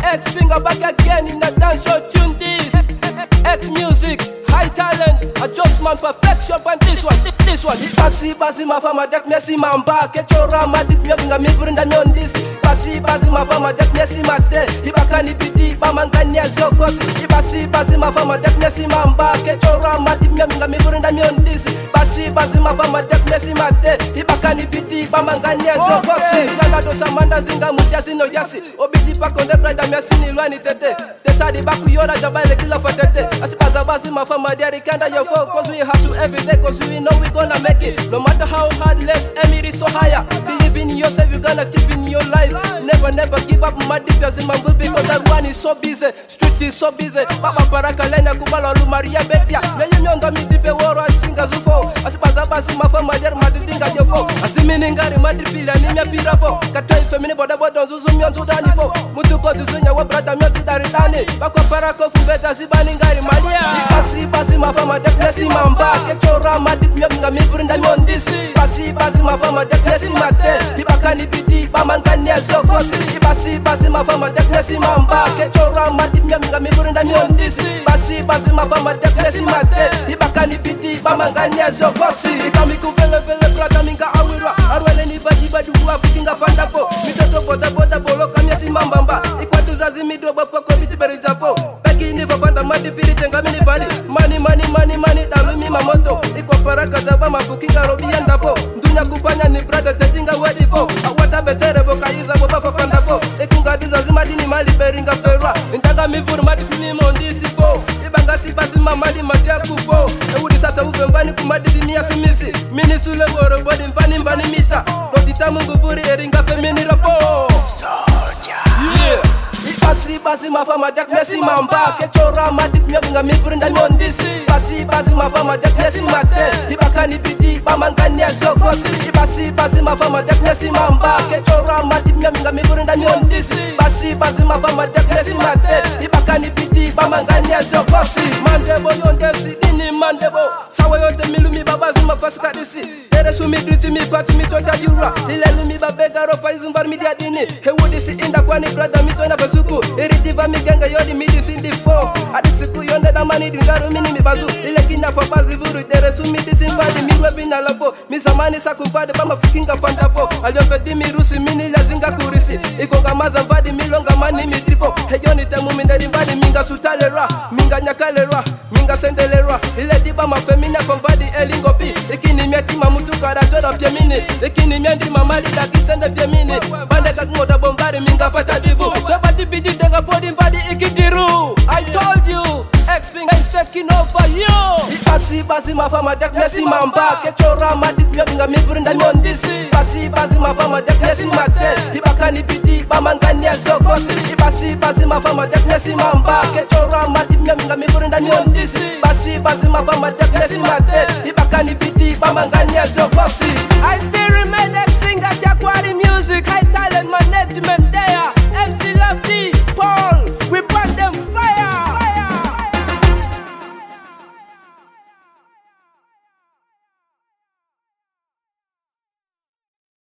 X finger back again in a dance show tune this. X music, high talent, adjustment, perfection, and this one. Basi mafama dek mesi mamba kechora madip myoga mibrinda myondis. Basi mafama dek mesi mate ibakani biti bamanganya zokosi. Basi mafama dek mesi mamba kechora madip myoga mibrinda myondis. Basi mafama dek mesi mate ibakani biti bamanganya zokosi. Salado samanda zinga mutia sino yasi obiti pakonde brada mesi ni lwani tete. Tesadi baku yora jabale kila fatete. Basi mafama diari kanda yo fo cause we hustle every day cause we know we gonna make it. No matter how hard, less Emir is so higher. Believe in yourself, you're gonna achieve in your life. Never give up, my deep in my book because that one is so busy. Street is so busy. Papa Baraka Lena Kubala Lumaria Betia. Nayonga mi dipe woro singers ufo. Basi mafama diari madinga yo fo. Asiminingari madipila nimya pirafo. Katoi femini boda boda zuzumi on Sudani fo. Mutuko zuzunya wa brada myoti daridani. Bako parako fubeta zibaningari malia. Basi mafama dek nesi mamba kechora madip myoga mibrinda myondisi. Basi mafama dek nesi mate ibakani biti bamanganya zokosi. Basi mafama dek nesi mamba kechora madip myoga mibrinda myondisi. Basi mafama dek nesi mate ibakani biti bamanganya zokosi. Ikami kuvele prata minga awira arwele ni badi huwa fikinga fandapo. Mitoto boda bolo kamyasi mambamba ikwatu zazi midobo poko biti berizafo. Begini fafanda madi piri tenga mini bali. Money dalumi mamoto iko paraka zaba mafukinga robi yandafo. Ndunya kupanya ni brada tetinga wedifo. Awata betere boka iza boba fafanda fo. Ekunga diza zimadini mali beringa ferwa. Intaga mifuru madi pini mondisi fo. Ibanga basi mamali madia kufo. Eudi sasa uve mbani kumadi dimia simisi. Mini sule woro bodi mbani mita. Dotita mungu vuri eringa femini rapo. Soldier yeah. Basi mafama dek nesi mamba kechora madip myoga mibrinda myondisi. Basi mafama dek nesi mate ibakani biti bamanganya zokosi. Basi mafama dek nesi mamba kechora madip myoga mibrinda myondisi. Basi mafama dek nesi mate ibakani biti bamanganya zokosi. Mandebo yondesi dini mandebo sawa yote milumi babazi mafasika disi. Tere sumi driti mi pati mi tota yura ilelu mi babega rofa izumbar media dini. Hewudisi inda kwani brada mi toina fasuku. Iridiva migenga yodi midi sindi fo. Adisiku yonde da mani dingaru mini mi bazu. Ile kina fa bazi vuru tere sumi disimbadi miwe bina lafo. Misamani sakupade bama fikinga fandafo. Aliopedi mirusi mini lazinga kurisi. Ikonga maza vadi milonga mani midrifo. Heyoni temu mindedi vadi minga sutalera. Minga nyakalera, minga sendelera. Ile diba mafemina fambadi elingopi. Ikini miatima mutu karajoda piemini. Ikini miandi mamali daki sende piemini. Bande kakmoda bombari minga fata divu. Sobadi bidi denga body body ikidiru. I told you, X finger is taking over you. Basi mafama dek nesi mamba kechora madip myoga mibrinda myondisi. Basi mafama dek nesi mate ibakani biti bamanganya zokosi. Basi mafama dek nesi mamba kechora madip myoga mibrinda myondisi. Basi mafama dek nesi mate ibakani biti bamanganya zokosi. I still remember